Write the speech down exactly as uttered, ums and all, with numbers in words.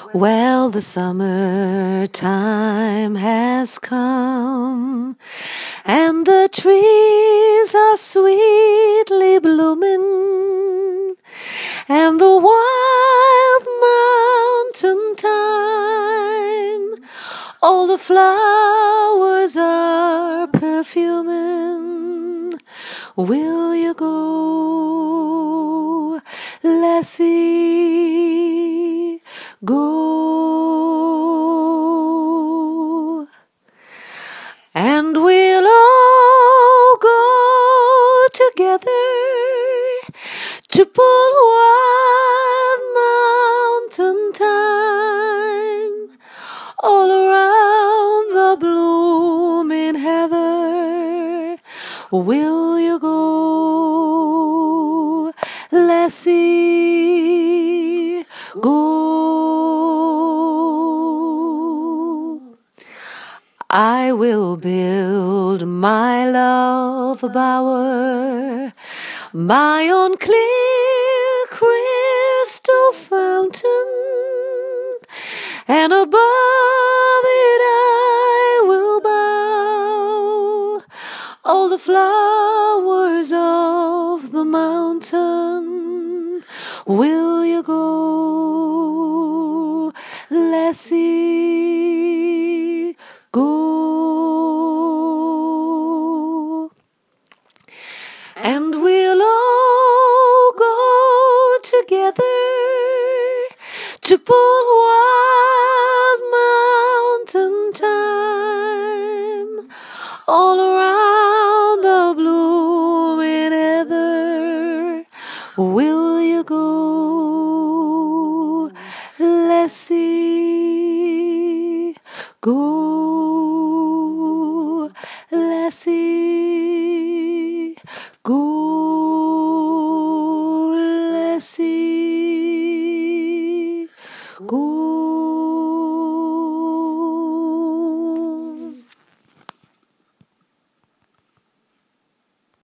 Well, the summertime has come, and the trees are sweetly blooming, and the wild mountain thyme, all the flowers are perfuming. Will you go, Lassie? Go, and we'll all go together to pull wild mountain thyme all around the blooming heather. Will you go, Lassie? Go. I will build my love bower, my own clear crystal fountain, and above it I will bow all the flowers of the mountain. Will you go, Lassie? Go, and we'll all go together to pull wild mountain thyme all around the blooming heather. Will you go, Lassie? Go, Lassie. Go, Lassie. Go.